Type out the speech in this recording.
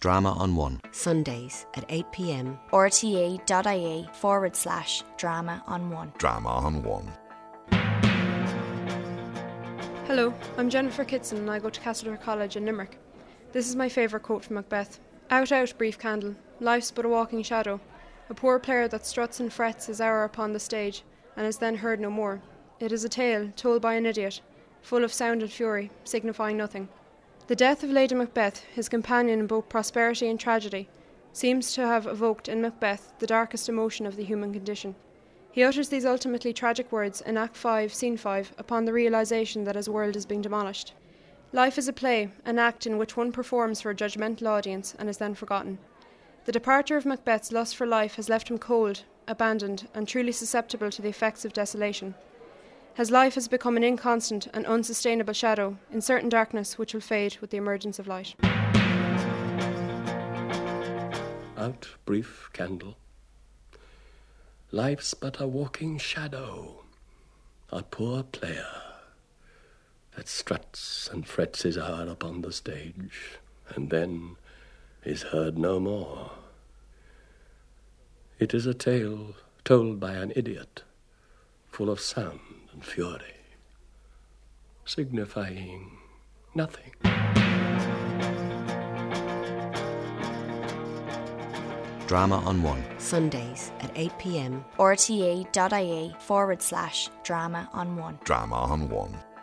Drama on One. Sundays at 8 p.m. rte.ie/drama on one. Drama on One. Hello, I'm Jennifer Kitson and I go to Castlereagh College in Limerick. This is my favourite quote from Macbeth. Out, out, brief candle, life's but a walking shadow, a poor player that struts and frets his hour upon the stage, and is then heard no more. It is a tale told by an idiot, full of sound and fury, signifying nothing. The death of Lady Macbeth, his companion in both prosperity and tragedy, seems to have evoked in Macbeth the darkest emotion of the human condition. He utters these ultimately tragic words in Act 5, Scene 5, upon the realisation that his world is being demolished. Life is a play, an act in which one performs for a judgmental audience and is then forgotten. The departure of Macbeth's lust for life has left him cold, abandoned, and truly susceptible to the effects of desolation. His life has become an inconstant and unsustainable shadow in certain darkness which will fade with the emergence of light. Out, brief candle. Life's but a walking shadow, a poor player that struts and frets his hour upon the stage, and then is heard no more. It is a tale told by an idiot, full of sound and fury, signifying nothing. Drama on One. Sundays at 8 p.m. rte.ie/drama on one. Drama on One.